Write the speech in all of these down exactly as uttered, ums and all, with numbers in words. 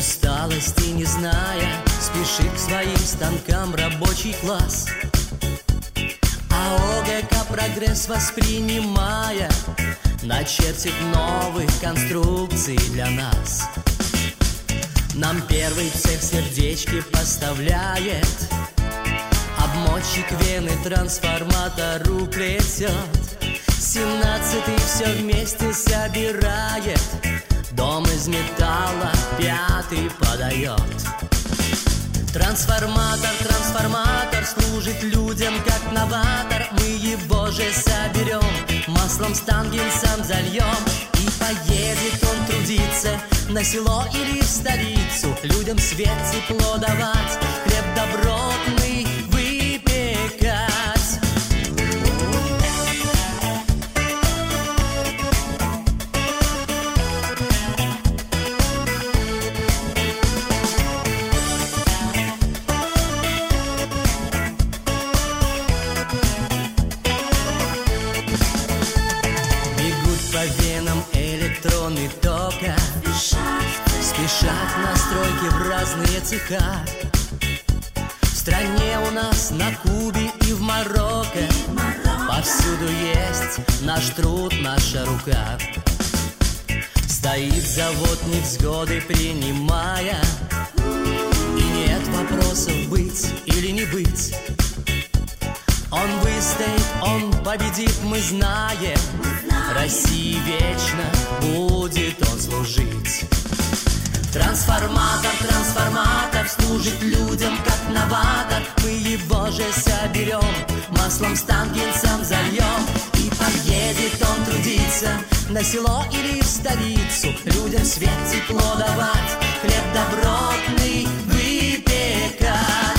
усталости не зная, спешит к своим станкам рабочий класс. А ОГК прогресс воспринимая, начертит новых конструкций для нас. Нам первый цех сердечки поставляет, обмотчик вены трансформатору плетет, семнадцатый все вместе собирает, дом из металла пятый подает. Трансформатор, трансформатор служит людям как новатор. Мы его же соберем, маслом стангенсом зальем, и поедет он трудиться на село или в столицу, людям свет, тепло давать, хлеб добротный выпекать. По венам электроны тока спешат на стройки в разные цеха. В стране у нас, на Кубе и в Марокко, повсюду есть наш труд, наша рука. Стоит завод невзгоды принимая, и нет вопросов быть или не быть. Он выстоит, он победит, мы знаем, России вечно будет он служить. Трансформатор, трансформатор служит людям как новатор. Мы его же соберем, маслом стангенсом зальем, и поедет он трудиться на село или в столицу, людям свет, тепло давать, хлеб добротный выпекать.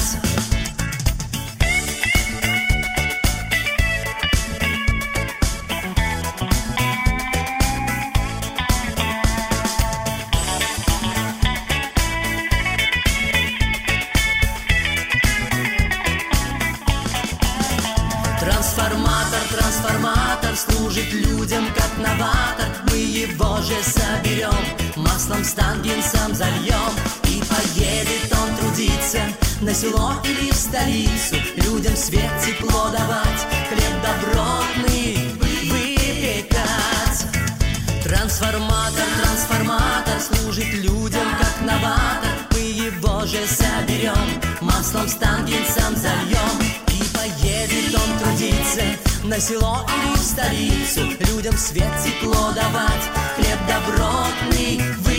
Трансформатор, трансформатор служит людям как новатор. Мы его же соберем, маслом стангенсом зальем, и поедет он трудиться на село или в столицу, людям свет, тепло давать, хлеб добротный выпекать. Трансформатор, трансформатор служит людям как новатор. Мы его же соберем, маслом стангенсом зальем, и поедет он трудиться на село или в столицу, людям свет, тепло давать, хлеб добротный выпекать.